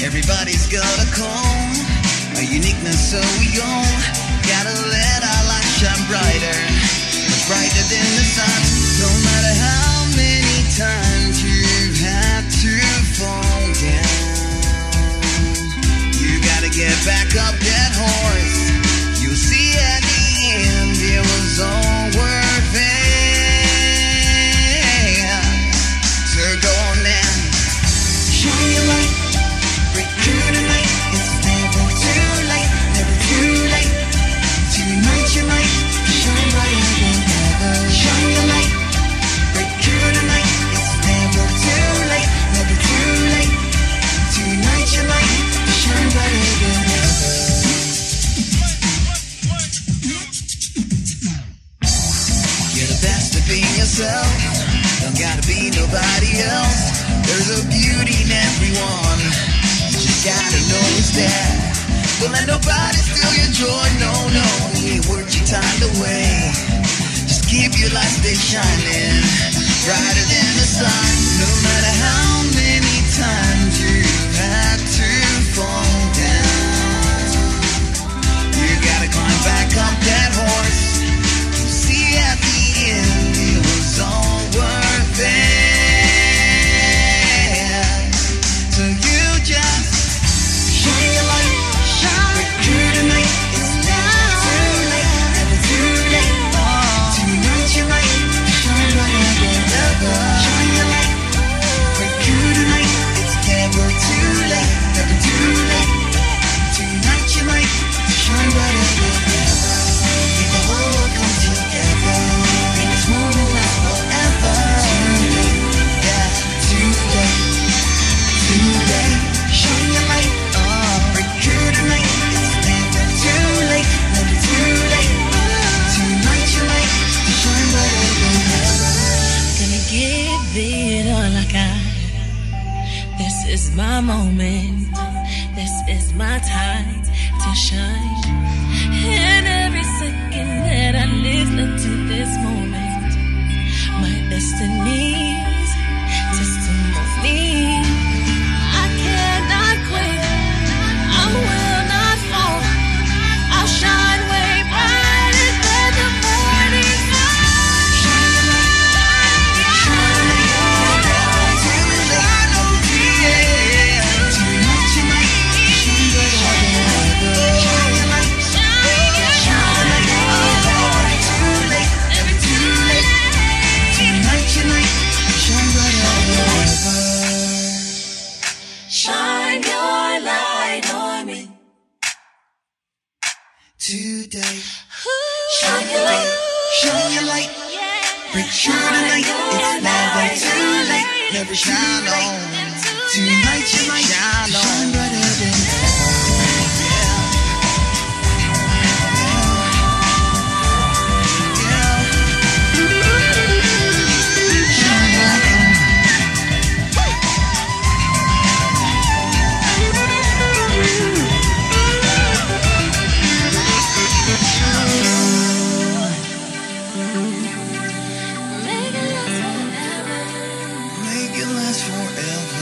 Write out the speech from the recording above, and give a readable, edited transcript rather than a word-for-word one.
Everybody's got a call, a uniqueness so we all gotta let our light shine brighter, much brighter than the sun. No matter how many times you've had to fall down, you gotta get back up that horse. You'll see at the end it was all worth it. So go on now, shine your light, break through the night. It's never too late, never too late. Tonight you might shine brighter than ever. Shine your light, break through the night. It's never too late, never too late. Tonight you might shine brighter than ever. You're the best of being yourself. Don't gotta be nobody else. There's a beauty in everyone. You just gotta know it's there. Don't let nobody steal your joy. No, no, you ain't worth your time away. Just keep your light stay shining, brighter than the sun. No matter how many times you've had to fall down, you gotta climb back up that horse. You see at the end it was all worth it. So you just shine your light, break through the night. It's never too late, never too late. Tonight you might shine brighter than ever. Shine your light, break through the night. It's never too late, never too late. Tonight you might shine brighter than ever. Make the whole world come together. Make this moment last forever. Yeah, today, today. Shine your light, break through the night. It's never too late, never too late. Tonight you might shine brighter than ever. Gonna give it all I got. This is my moment. This is my time to shine. And every second that I live up to this moment, my destiny's testimony. I cannot quit. I will not fall. I'll shine way brighter than the morning sun. Shine your light on me. Today, shine your light, shine your light. Break through the night. It's never too late, never shine on. Tonight you might shine brighter than ever. Make it last forever.